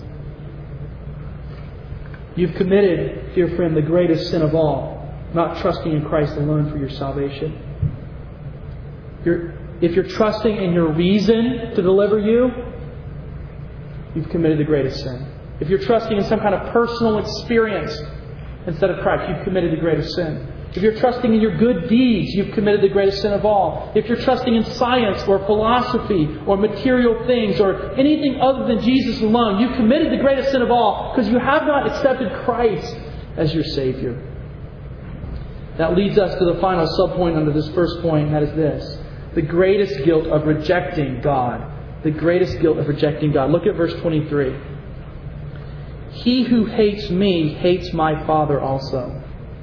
You've committed, dear friend, the greatest sin of all, not trusting in Christ alone for your salvation. You're, if you're trusting in your reason to deliver you, you've committed the greatest sin. If you're trusting in some kind of personal experience instead of Christ, you've committed the greatest sin. If you're trusting in your good deeds, you've committed the greatest sin of all. If you're trusting in science or philosophy or material things or anything other than Jesus alone, you've committed the greatest sin of all because you have not accepted Christ as your Savior. That leads us to the final subpoint under this first point, and that is this. The greatest guilt of rejecting God. The greatest guilt of rejecting God. Look at verse twenty-three. He who hates me hates my Father also.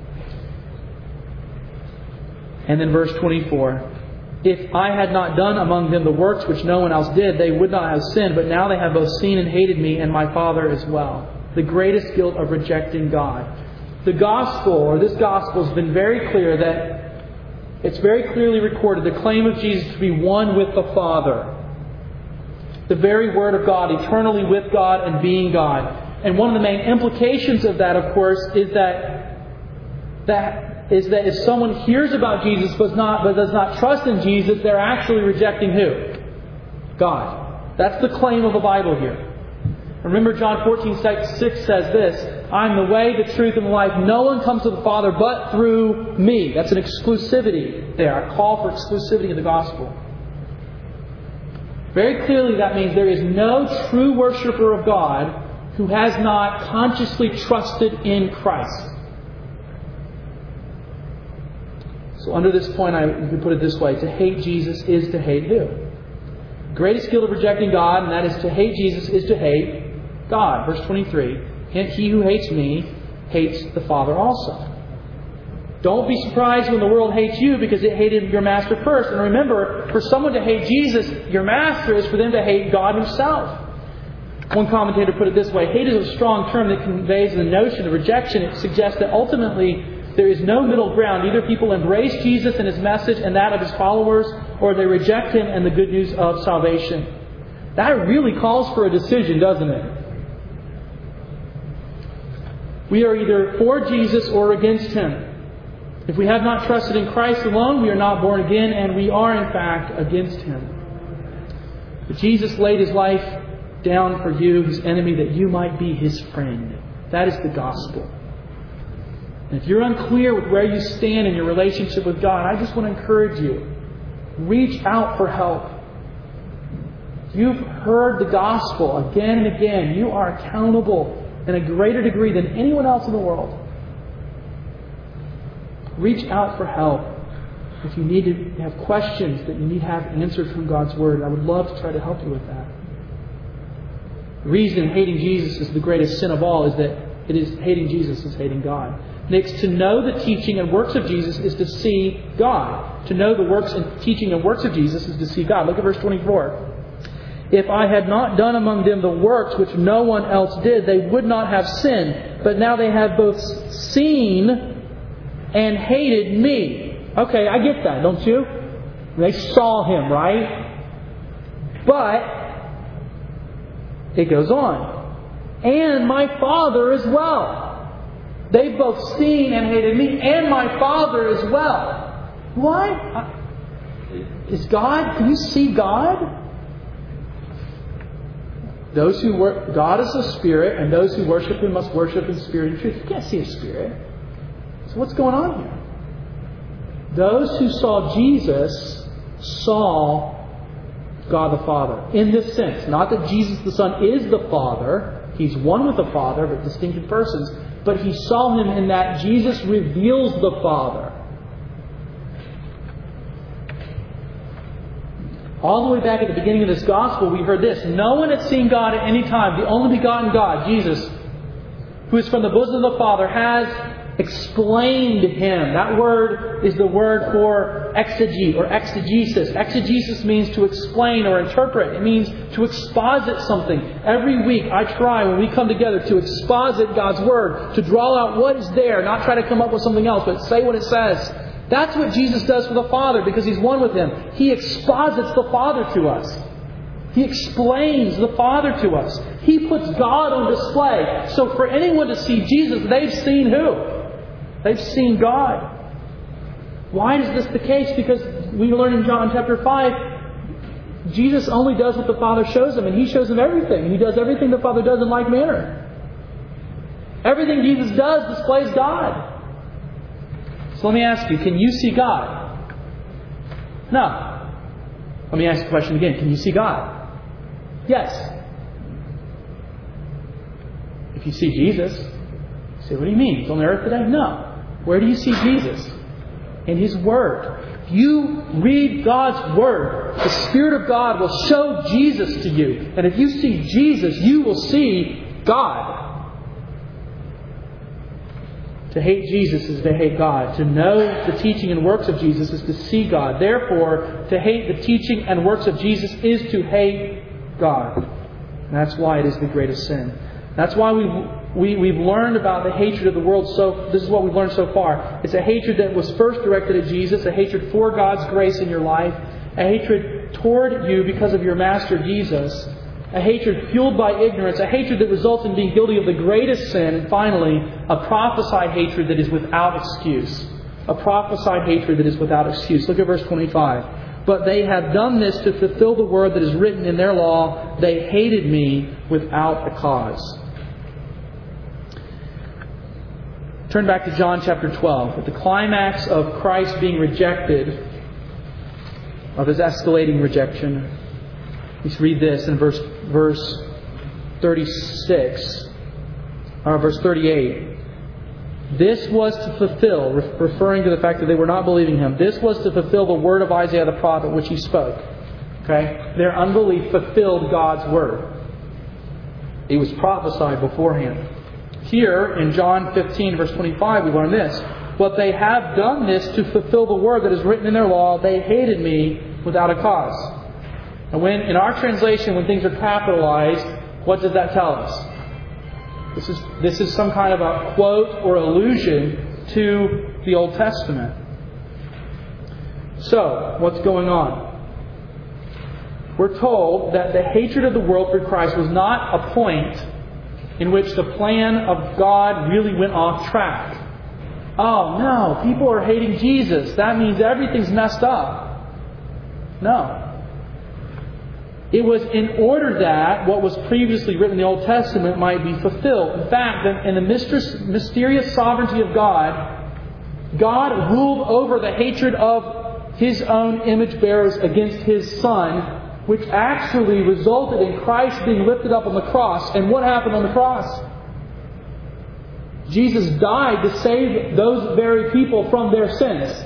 And then verse twenty-four. If I had not done among them the works which no one else did, they would not have sinned. But now they have both seen and hated me and my Father as well. The greatest guilt of rejecting God. The gospel, or this gospel, has been very clear that it's very clearly recorded the claim of Jesus to be one with the Father. The very Word of God, eternally with God and being God. And one of the main implications of that, of course, is that that is that if someone hears about Jesus but not but does not trust in Jesus, they're actually rejecting who? God. That's the claim of the Bible here. Remember, John fourteen six says this: I'm the way, the truth, and the life. No one comes to the Father but through me. That's an exclusivity there, a call for exclusivity in the gospel. Very clearly that means there is no true worshiper of God who has not consciously trusted in Christ. So under this point, I you can put it this way. To hate Jesus is to hate who? Greatest guilt of rejecting God, and that is to hate Jesus is to hate God. Verse twenty-three. And he who hates me hates the Father also. Don't be surprised when the world hates you because it hated your master first. And remember, for someone to hate Jesus, your master, is for them to hate God Himself. One commentator put it this way: hate is a strong term that conveys the notion of rejection. It suggests that ultimately there is no middle ground. Either people embrace Jesus and His message and that of His followers, or they reject Him and the good news of salvation. That really calls for a decision, doesn't it? We are either for Jesus or against Him. If we have not trusted in Christ alone, we are not born again, and we are in fact against Him. But Jesus laid His life down for you, His enemy, that you might be His friend. That is the gospel. And if you're unclear with where you stand in your relationship with God, I just want to encourage you. Reach out for help. You've heard the gospel again and again. You are accountable in a greater degree than anyone else in the world. Reach out for help. If you need to have questions that you need to have answered from God's Word, I would love to try to help you with that. The reason hating Jesus is the greatest sin of all is that it is hating Jesus is hating God. Next, to know the teaching and works of Jesus is to see God. To know the works and teaching and works of Jesus is to see God. Look at verse twenty-four. If I had not done among them the works which no one else did, they would not have sinned. But now they have both seen and hated me. Okay, I get that, don't you? They saw Him, right? But it goes on. And my Father as well. They've both seen and hated me, and my Father as well. Why? Is God? Can you see God? Those who work, God is a spirit, and those who worship Him must worship in spirit and truth. You can't see a spirit. So what's going on here? Those who saw Jesus saw God the Father. In this sense, not that Jesus the Son is the Father. He's one with the Father, but distinctive persons. But he saw Him in that Jesus reveals the Father. All the way back at the beginning of this gospel, we heard this. No one has seen God at any time. The only begotten God, Jesus, who is from the bosom of the Father, has explained Him. That word is the word for exegete or exegesis. Exegesis means to explain or interpret. It means to exposit something. Every week I try, when we come together, to exposit God's Word, to draw out what is there, not try to come up with something else, but say what it says. That's what Jesus does for the Father, because He's one with Him. He exposits the Father to us. He explains the Father to us. He puts God on display. So for anyone to see Jesus, they've seen who? They've seen God. Why is this the case? Because we learn in John chapter five, Jesus only does what the Father shows Him, and He shows Him everything. He does everything the Father does in like manner. Everything Jesus does displays God. So let me ask you, can you see God? No. Let me ask the question again. Can you see God? Yes. If you see Jesus, you say, what do you mean? He's on the earth today? No. Where do you see Jesus? In His Word. If you read God's Word, the Spirit of God will show Jesus to you. And if you see Jesus, you will see God. To hate Jesus is to hate God. To know the teaching and works of Jesus is to see God. Therefore, to hate the teaching and works of Jesus is to hate God. And that's why it is the greatest sin. That's why we, we, we've learned about the hatred of the world. So this is what we've learned so far. It's a hatred that was first directed at Jesus, a hatred for God's grace in your life, a hatred toward you because of your Master Jesus, a hatred fueled by ignorance, a hatred that results in being guilty of the greatest sin, and finally, a prophesied hatred that is without excuse. A prophesied hatred that is without excuse. Look at verse twenty-five. But they have done this to fulfill the word that is written in their law. They hated me without a cause. Turn back to John chapter twelve. At the climax of Christ being rejected, of His escalating rejection, let's read this in verse verse thirty-six, or verse thirty-eight. This was to fulfill, referring to the fact that they were not believing Him, this was to fulfill the word of Isaiah the prophet which he spoke. Okay? Their unbelief fulfilled God's word. It was prophesied beforehand. Here in John fifteen, verse twenty-five, we learn this. But they have done this to fulfill the word that is written in their law. They hated me without a cause. And when, in our translation, when things are capitalized, what does that tell us? This is, this is some kind of a quote or allusion to the Old Testament. So, what's going on? We're told that the hatred of the world for Christ was not a point in which the plan of God really went off track. Oh no, people are hating Jesus. That means everything's messed up. No. It was in order that what was previously written in the Old Testament might be fulfilled. In fact, in the mysterious sovereignty of God, God ruled over the hatred of His own image bearers against His Son, which actually resulted in Christ being lifted up on the cross. And what happened on the cross? Jesus died to save those very people from their sins.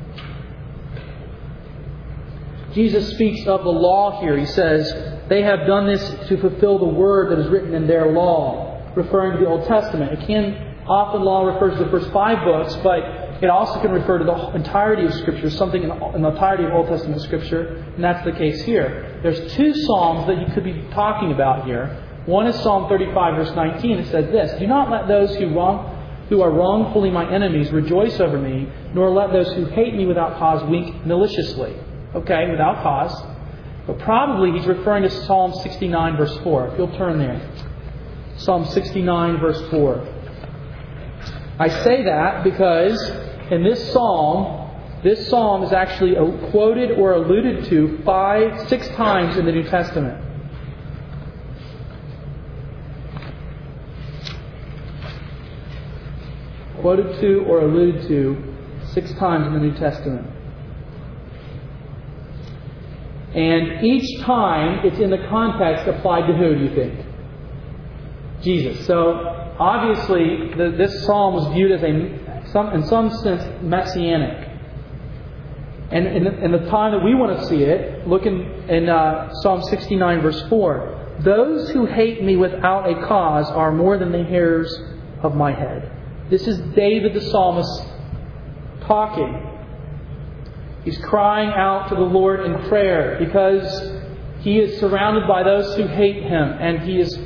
Jesus speaks of the law here. He says, they have done this to fulfill the word that is written in their law, referring to the Old Testament. It can, often law refers to the first five books, but it also can refer to the entirety of Scripture, something in the entirety of Old Testament Scripture, and that's the case here. There's two Psalms that you could be talking about here. One is Psalm thirty-five, verse nineteen. It says this, "Do not let those who wrong, who are wrongfully my enemies rejoice over me, nor let those who hate me without cause wink maliciously." Okay, without cause. But probably he's referring to Psalm sixty-nine, verse four. If you'll turn there. Psalm sixty-nine, verse four. I say that because in this psalm, this psalm is actually quoted or alluded to five, six times in the New Testament. Quoted to or alluded to six times in the New Testament. And each time it's in the context applied to who, do you think? Jesus. So obviously the, this psalm was viewed as a, some, in some sense, messianic. And in the, in the time that we want to see it, look in, in uh, Psalm sixty-nine, verse four. "Those who hate me without a cause are more than the hairs of my head." This is David the psalmist talking. He's crying out to the Lord in prayer because he is surrounded by those who hate him, and he is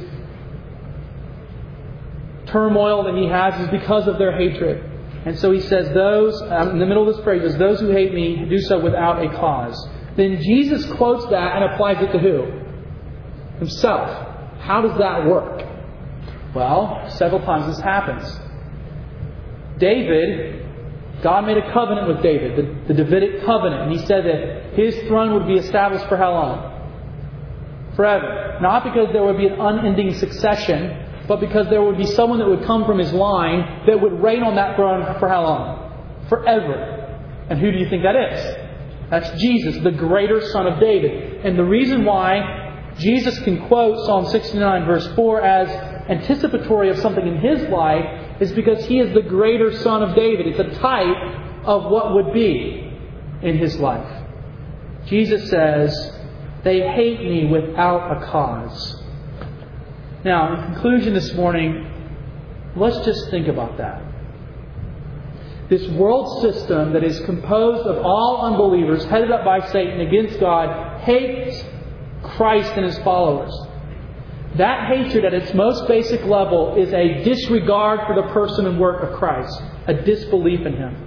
turmoil that he has is because of their hatred. And so he says, "Those," in the middle of this phrase, "those those who hate me do so without a cause." Then Jesus quotes that and applies it to who? Himself. How does that work? Well, several times this happens. David, God made a covenant with David, the, the Davidic covenant, and He said that His throne would be established for how long? Forever. Not because there would be an unending succession, but because there would be someone that would come from His line that would reign on that throne for how long? Forever. And who do you think that is? That's Jesus, the greater Son of David. And the reason why Jesus can quote Psalm sixty-nine, verse four as anticipatory of something in His life is because He is the greater Son of David. It's a type of what would be in His life. Jesus says, "They hate me without a cause." Now, in conclusion this morning, let's just think about that. This world system that is composed of all unbelievers, headed up by Satan against God, hates Christ and His followers. That hatred at its most basic level is a disregard for the person and work of Christ, a disbelief in Him.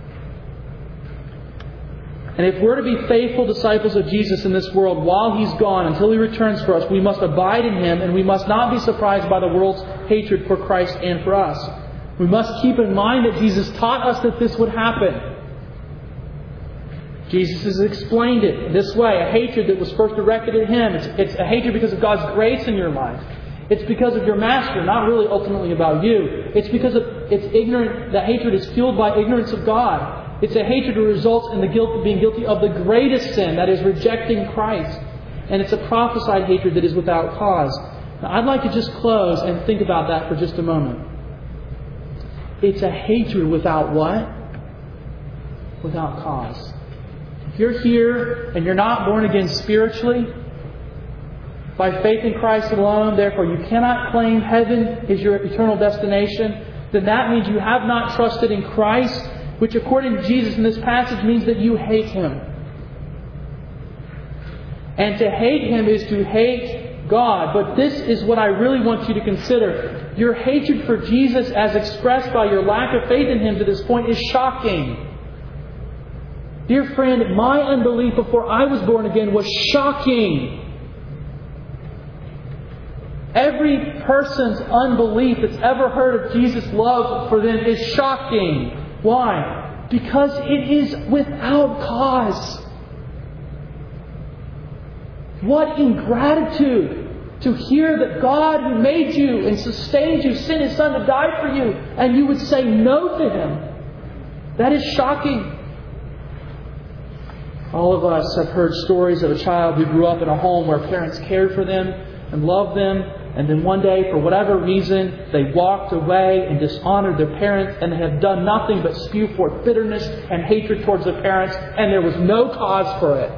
And if we're to be faithful disciples of Jesus in this world while He's gone, until He returns for us, we must abide in Him, and we must not be surprised by the world's hatred for Christ and for us. We must keep in mind that Jesus taught us that this would happen. Jesus has explained it this way. A hatred that was first directed at Him. It's, it's a hatred because of God's grace in your life. It's because of your master, not really ultimately about you. It's because of it's ignorant. That hatred is fueled by ignorance of God. It's a hatred that results in the guilt of being guilty of the greatest sin, that is rejecting Christ. And it's a prophesied hatred that is without cause. Now, I'd like to just close and think about that for just a moment. It's a hatred without what? Without cause. If you're here and you're not born again spiritually, by faith in Christ alone, therefore you cannot claim heaven is your eternal destination, then that means you have not trusted in Christ, which according to Jesus in this passage means that you hate Him. And to hate Him is to hate God. But this is what I really want you to consider. Your hatred for Jesus as expressed by your lack of faith in Him to this point is shocking. Dear friend, my unbelief before I was born again was shocking. Every person's unbelief that's ever heard of Jesus' love for them is shocking. Why? Because it is without cause. What ingratitude to hear that God who made you and sustained you sent His Son to die for you, and you would say no to Him. That is shocking. All of us have heard stories of a child who grew up in a home where parents cared for them and loved them, and then one day, for whatever reason, they walked away and dishonored their parents, and they have done nothing but spew forth bitterness and hatred towards their parents, and there was no cause for it.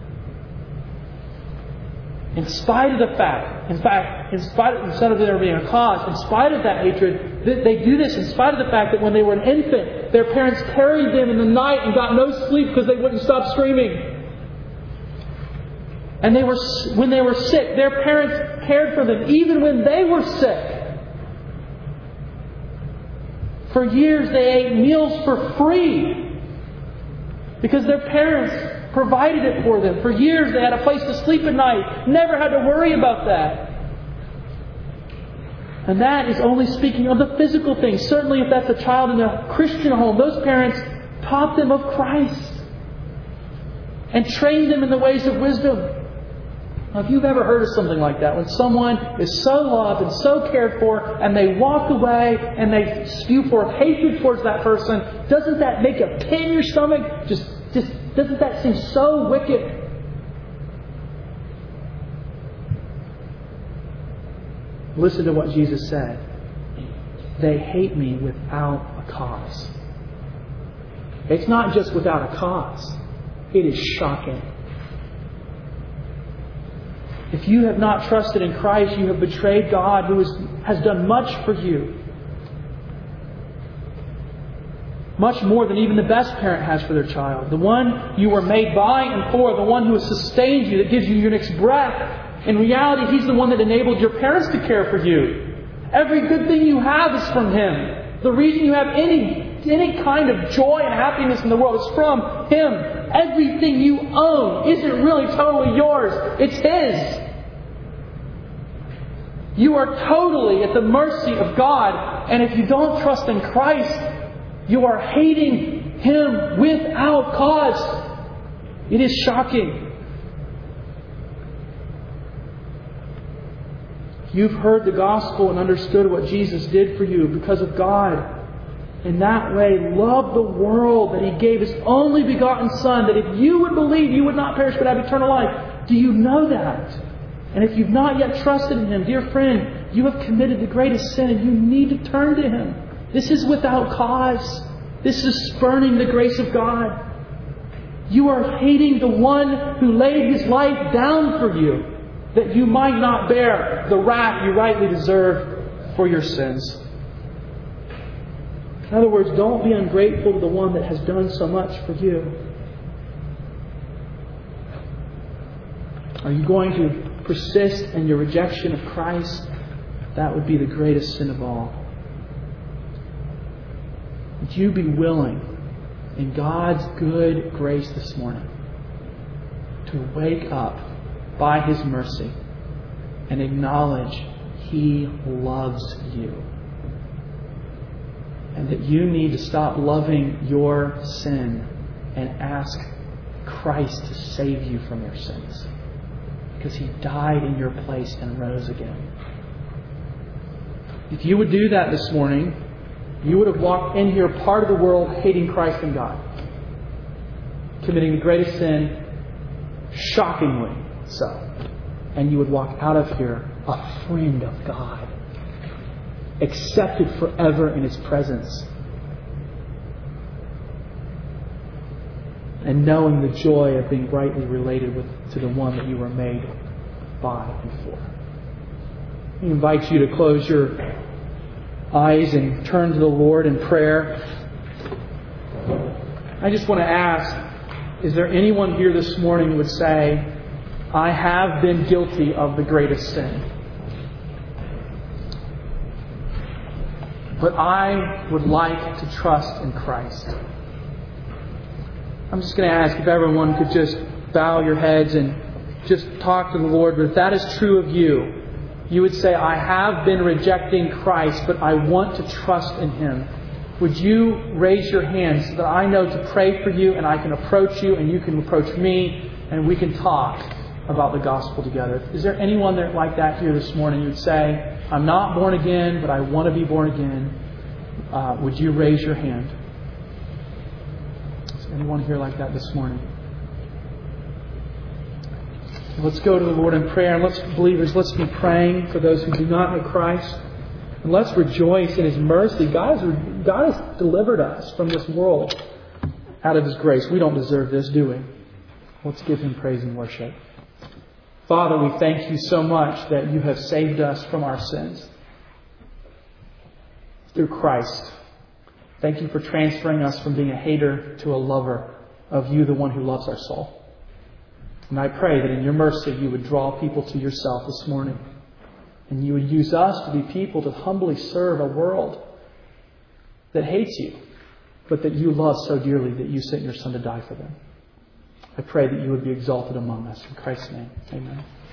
In spite of the fact, in fact, in spite of, instead of there being a cause, in spite of that hatred, they do this in spite of the fact that when they were an infant, their parents carried them in the night and got no sleep because they wouldn't stop screaming. And they were, when they were sick, their parents cared for them even when they were sick. For years they ate meals for free because their parents provided it for them. For years they had a place to sleep at night. Never had to worry about that. And that is only speaking of the physical things. Certainly if that's a child in a Christian home, those parents taught them of Christ and trained them in the ways of wisdom. Now, if you've ever heard of something like that, when someone is so loved and so cared for, and they walk away and they spew forth hatred towards that person, doesn't that make a pin in your stomach? Just, just doesn't that seem so wicked? Listen to what Jesus said. They hate me without a cause. It's not just without a cause. It is shocking. If you have not trusted in Christ, you have betrayed God who is, has done much for you. Much more than even the best parent has for their child. The one you were made by and for, the one who has sustained you, that gives you your next breath. In reality, He's the one that enabled your parents to care for you. Every good thing you have is from Him. The reason you have any, any kind of joy and happiness in the world is from Him. Everything you own isn't really totally yours. It's His. You are totally at the mercy of God. And if you don't trust in Christ, you are hating Him without cause. It is shocking. You've heard the gospel and understood what Jesus did for you because of God. In that way, love the world that He gave His only begotten Son, that if you would believe, you would not perish but have eternal life. Do you know that? And if you've not yet trusted in Him, dear friend, you have committed the greatest sin and you need to turn to Him. This is without cause. This is spurning the grace of God. You are hating the one who laid His life down for you, that you might not bear the wrath you rightly deserve for your sins. In other words, don't be ungrateful to the one that has done so much for you. Are you going to persist in your rejection of Christ? That would be the greatest sin of all. Would you be willing, in God's good grace this morning, to wake up by His mercy and acknowledge He loves you? And that you need to stop loving your sin and ask Christ to save you from your sins. Because He died in your place and rose again. If you would do that this morning, you would have walked in here part of the world hating Christ and God. Committing the greatest sin, shockingly so. And you would walk out of here a friend of God. Accepted forever in His presence. And knowing the joy of being rightly related with to the one that you were made by and for. I invite you to close your eyes and turn to the Lord in prayer. I just want to ask, is there anyone here this morning who would say, I have been guilty of the greatest sin. But I would like to trust in Christ. I'm just going to ask if everyone could just bow your heads and just talk to the Lord. But if that is true of you, you would say, I have been rejecting Christ, but I want to trust in Him. Would you raise your hand so that I know to pray for you and I can approach you and you can approach me and we can talk about the gospel together? Is there anyone there like that here this morning? You'd say, I'm not born again, but I want to be born again. Uh, would you raise your hand? Is there anyone here like that this morning? Let's go to the Lord in prayer. And let's, believers, let's be praying for those who do not know Christ. And let's rejoice in His mercy. God has, God has delivered us from this world out of His grace. We don't deserve this, do we? Let's give Him praise and worship. Father, we thank You so much that You have saved us from our sins through Christ. Thank You for transferring us from being a hater to a lover of You, the one who loves our soul. And I pray that in Your mercy You would draw people to Yourself this morning. And You would use us to be people to humbly serve a world that hates You, but that You love so dearly that You sent Your Son to die for them. I pray that You would be exalted among us. In Christ's name, amen.